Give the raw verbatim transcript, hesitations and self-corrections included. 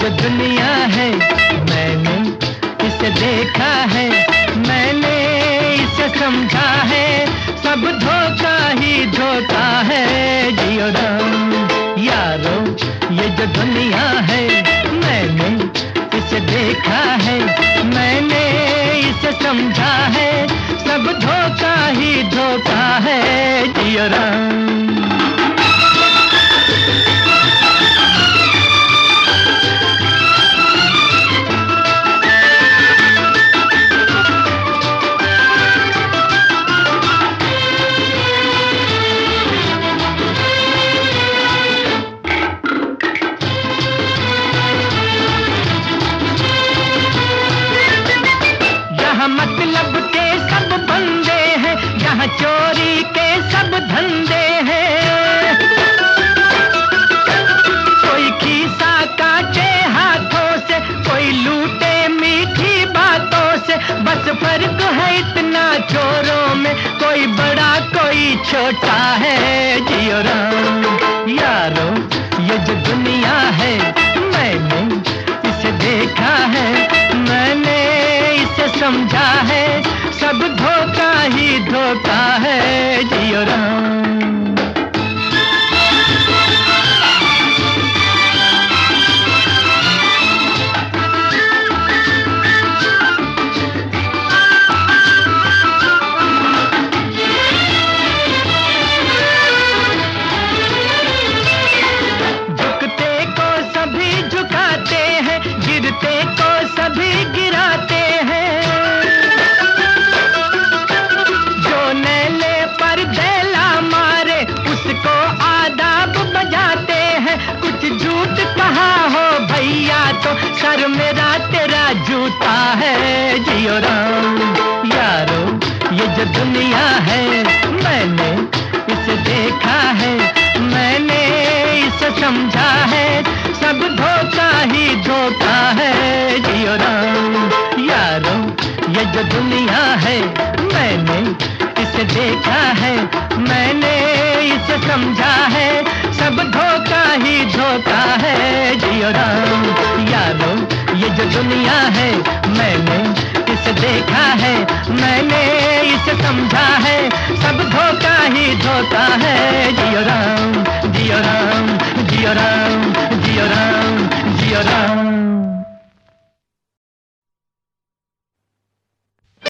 जो दुनिया है मैंने इसे देखा है, मैंने इसे समझा है, सब धोखा ही धोखा है। जियो राम यारो ये जो दुनिया है मैंने इसे देखा है, मैंने इसे समझा है, सब धोखा ही धोखा है। जियो राम। मतलब के सब बंदे हैं, यहाँ चोरी के सब धंधे हैं। कोई खीसा काटे हाथों से, कोई लूटे मीठी बातों से, बस फर्क है इतना चोरों में, कोई बड़ा कोई छोटा है। जियो राम यारो ये जो दुनिया है मैंने इसे देखा है, मैंने इसे समझा है, सब धोखा ही धोखा है। जियो राम। झुकते को सभी झुकाते हैं, गिरते को सभी गिराते हैं, उसको आदाब बजाते हैं। कुछ झूठ कहा हो भैया तो सर मेरा तेरा जूता है। जियो राम यारो ये जो दुनिया है मैंने इसे देखा है, मैंने इसे समझा है, सब धोखा ही धोखा है। जियो राम यारो ये जो दुनिया है मैंने इसे देखा है, मैंने इसे समझा है, सब धोखा ही धोखा है। जियो राम यारो ये जो दुनिया है मैंने इसे देखा है, मैंने इसे समझा है, सब धोखा ही धोखा है। जियो राम जियो राम जियो राम जियो राम जियो राम।